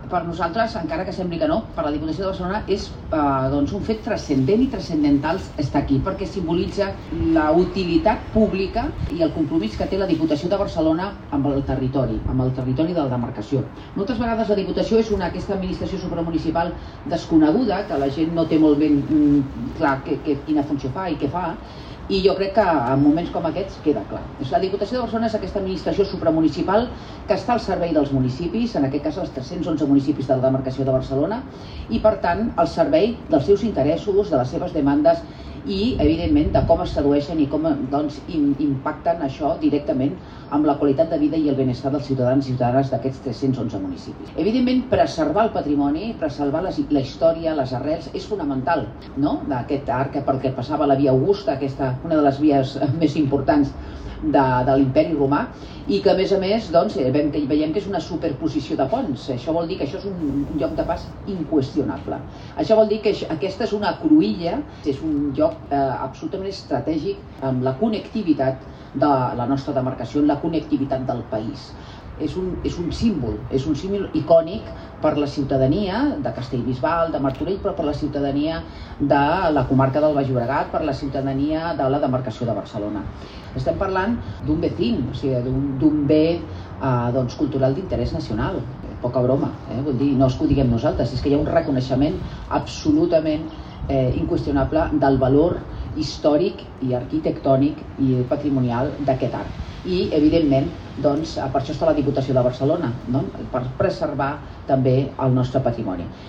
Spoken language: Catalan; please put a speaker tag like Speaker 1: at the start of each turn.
Speaker 1: per nosaltres, encara que sembli que no, per la Diputació de Barcelona és un fet transcendent i transcendental estar aquí, perquè simbolitza la utilitat pública i el compromís que té la Diputació de Barcelona amb el territori de la demarcació. Moltes vegades la Diputació és aquesta administració supramunicipal desconeguda, que la gent no té molt ben clar quina funció fa i què fa, i jo crec que en moments com aquests queda clar. La Diputació de Barcelona és aquesta administració supramunicipal que està al servei dels municipis, en aquest cas els 311 municipis de la demarcació de Barcelona, i per tant al servei dels seus interessos, de les seves demandes i, evidentment, de com es tradueixen i com impacten això directament amb la qualitat de vida i el benestar dels ciutadans i ciutadanes d'aquests 311 municipis. Evidentment, preservar el patrimoni, preservar la història, les arrels, és fonamental, no?, d'aquest arc pel que passava la via Augusta, una de les vies més importants de l'imperi romà, i que a més veiem que és una superposició de ponts. Això vol dir que això és un lloc de pas inqüestionable. Això vol dir que aquesta és una cruïlla, és un lloc absolutament estratègic amb la connectivitat de la nostra demarcació, la connectivitat del país. És un símbol icònic per la ciutadania de Castellbisbal, de Martorell, però per la ciutadania de la comarca del Baix Llobregat, per la ciutadania de la demarcació de Barcelona. Estem parlant d'un vecín, o sigui, d'un bé cultural d'interès nacional. Poca broma, vull dir, no és que ho diguem nosaltres, és que hi ha un reconeixement absolutament inqüestionable del valor històric i arquitectònic i patrimonial d'aquest arc. I, evidentment, per això està la Diputació de Barcelona, per preservar també el nostre patrimoni.